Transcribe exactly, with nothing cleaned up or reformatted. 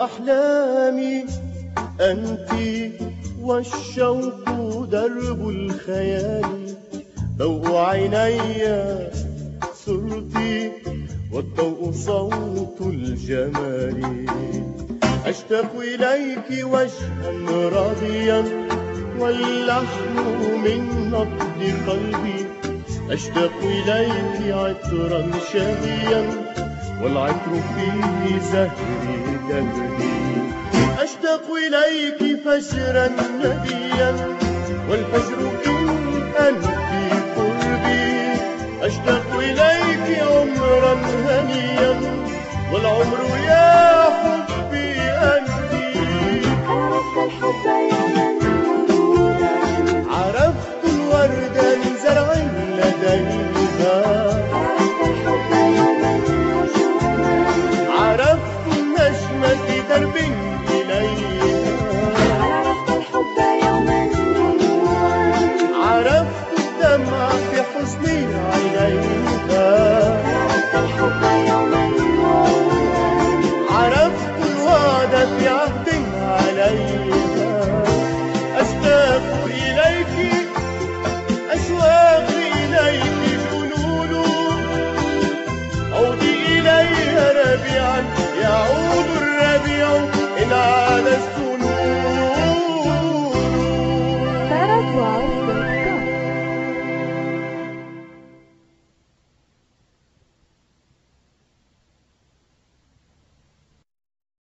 أحلامي أنت والشوق درب الخيال، ضوء عيني صرتي والضوء صوت الجمال. أشتاق إليك وجها راضيا واللحن من نبض قلبي، أشتاق إليك عطرا شهيا والعطر فيه زهر دهري. أشتاق إليك فجرا نديا والفجر إن أنت قربي، أشتاق إليك عمرا هنيا والعمر يا حبي أنت. عرفت الحب يوما نورا، عرفت الورد من زرع لديها، عرفت الحب يوما نجوما، عرفت النجم في درب إليها، عرفت الحب يوما نورا، عرفت الدمع في حزن عينيها، عرفت الحب يوما نورا، عرفت الوعد في عهد عليها. أشتاق إليك أشواقي إليك جنون، عودي إليها ربيعا يعود الربيع إن